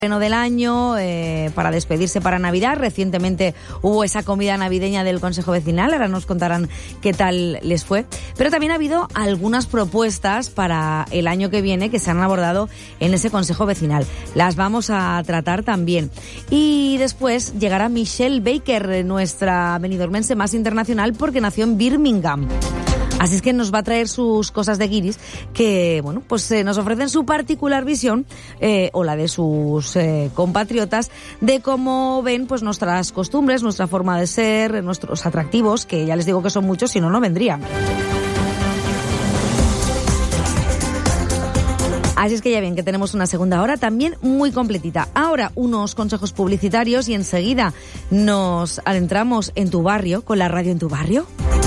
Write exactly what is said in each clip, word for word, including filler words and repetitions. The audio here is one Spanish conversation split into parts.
del año, eh, para despedirse para Navidad. Recientemente hubo esa comida navideña del Consejo Vecinal, ahora nos contarán qué tal les fue. Pero también ha habido algunas propuestas para el año que viene que se han abordado en ese Consejo Vecinal. Las vamos a tratar también. Y después llegará Michelle Baker, nuestra benidormense más internacional, porque nació en Birmingham. Así es que nos va a traer sus cosas de guiris que, bueno, pues eh, nos ofrecen su particular visión, eh, o la de sus eh, compatriotas, de cómo ven pues nuestras costumbres, nuestra forma de ser, nuestros atractivos, que ya les digo que son muchos, si no, no vendrían. Así es que ya ven que tenemos una segunda hora también muy completita. Ahora unos consejos publicitarios y enseguida nos adentramos en tu barrio, con la radio en tu barrio.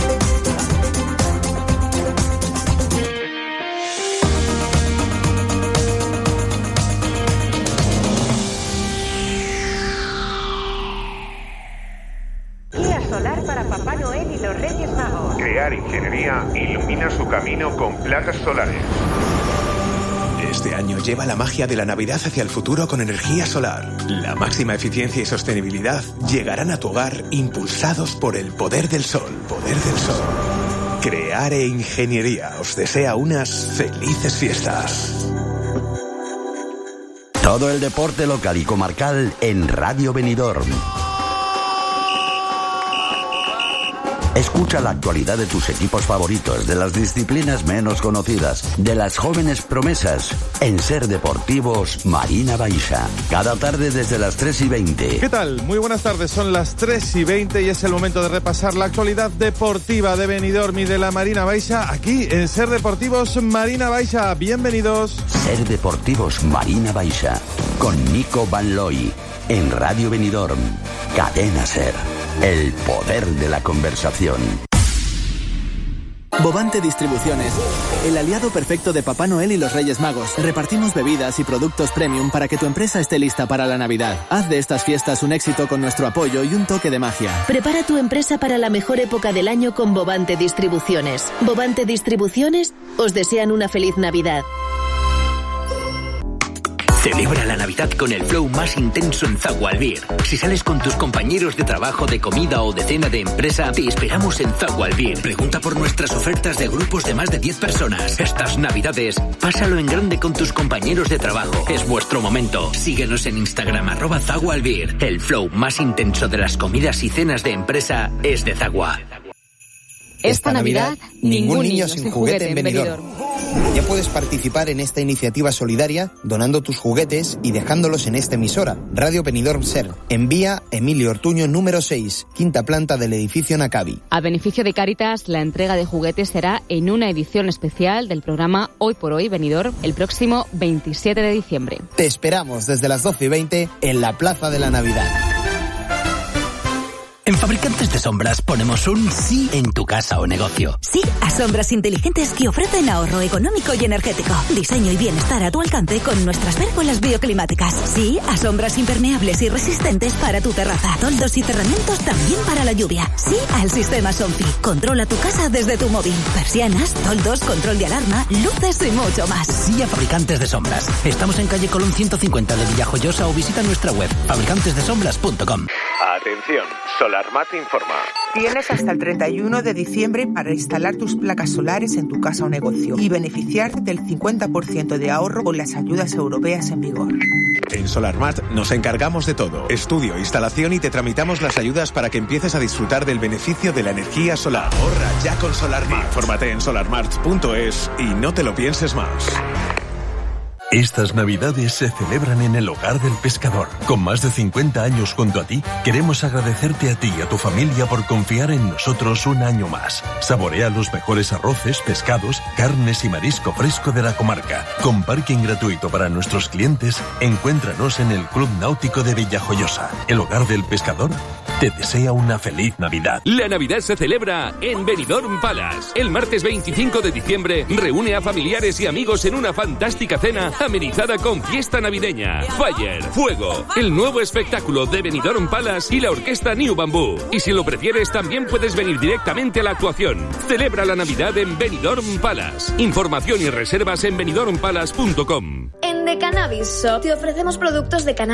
Crear Ingeniería ilumina su camino con placas solares. Este año lleva la magia de la Navidad hacia el futuro con energía solar. La máxima eficiencia y sostenibilidad llegarán a tu hogar impulsados por el poder del sol. Poder del sol. Creare Ingeniería os desea unas felices fiestas. Todo el deporte local y comarcal en Radio Benidorm. Escucha la actualidad de tus equipos favoritos, de las disciplinas menos conocidas, de las jóvenes promesas, en Ser Deportivos Marina Baixa. Cada tarde desde las tres y veinte. ¿Qué tal? Muy buenas tardes, son las tres y veinte y es el momento de repasar la actualidad deportiva de Benidorm y de la Marina Baixa, aquí en Ser Deportivos Marina Baixa. Bienvenidos. Ser Deportivos Marina Baixa, con Nico Van Looy, en Radio Benidorm, Cadena Ser. El poder de la conversación. Bovante Distribuciones, el aliado perfecto de Papá Noel y los Reyes Magos. Repartimos bebidas y productos premium para que tu empresa esté lista para la Navidad. Haz de estas fiestas un éxito con nuestro apoyo y un toque de magia. Prepara tu empresa para la mejor época del año con Bovante Distribuciones. Bovante Distribuciones os desean una feliz Navidad. Celebra la Navidad con el flow más intenso en Zagual Beer. Si sales con tus compañeros de trabajo, de comida o de cena de empresa, te esperamos en Zagual Beer. Pregunta por nuestras ofertas de grupos de más de diez personas. Estas Navidades, pásalo en grande con tus compañeros de trabajo. Es vuestro momento. Síguenos en Instagram, arroba Zagual Beer. El flow más intenso de las comidas y cenas de empresa es de Zagua. Esta Navidad, ningún niño sin juguete en Benidorm. Ya puedes participar en esta iniciativa solidaria donando tus juguetes y dejándolos en esta emisora, Radio Benidorm Ser, en vía Emilio Ortuño número seis, quinta planta del edificio Nacavi. A beneficio de Cáritas, la entrega de juguetes será en una edición especial del programa Hoy por Hoy Benidorm el próximo veintisiete de diciembre. Te esperamos desde las doce y veinte en la Plaza de la Navidad. En Fabricantes de Sombras ponemos un sí en tu casa o negocio. Sí a sombras inteligentes que ofrecen ahorro económico y energético. Diseño y bienestar a tu alcance con nuestras pérgolas bioclimáticas. Sí a sombras impermeables y resistentes para tu terraza. Toldos y cerramientos también para la lluvia. Sí al sistema Sonfi. Controla tu casa desde tu móvil. Persianas, toldos, control de alarma, luces y mucho más. Sí a Fabricantes de Sombras. Estamos en calle Colón ciento cincuenta de Villajoyosa o visita nuestra web fabricantes de sombras punto com. Atención, Solarmat informa. Tienes hasta el treinta y uno de diciembre para instalar tus placas solares en tu casa o negocio y beneficiarte del cincuenta por ciento de ahorro con las ayudas europeas en vigor. En Solarmat nos encargamos de todo. Estudio, instalación y te tramitamos las ayudas para que empieces a disfrutar del beneficio de la energía solar. Ahorra ya con Solarmat. Infórmate en solarmart punto es y no te lo pienses más. Estas Navidades se celebran en el Hogar del Pescador. Con más de cincuenta años junto a ti, queremos agradecerte a ti y a tu familia por confiar en nosotros un año más. Saborea los mejores arroces, pescados, carnes y marisco fresco de la comarca. Con parking gratuito para nuestros clientes, encuéntranos en el Club Náutico de Villajoyosa. El Hogar del Pescador te desea una feliz Navidad. La Navidad se celebra en Benidorm Palace. El martes veinticinco de diciembre reúne a familiares y amigos en una fantástica cena amenizada con fiesta navideña. Fire, Fuego, el nuevo espectáculo de Benidorm Palace y la orquesta New Bamboo. Y si lo prefieres, también puedes venir directamente a la actuación. Celebra la Navidad en Benidorm Palace. Información y reservas en benidorm palace punto com. En The Cannabis Shop te ofrecemos productos de cannabis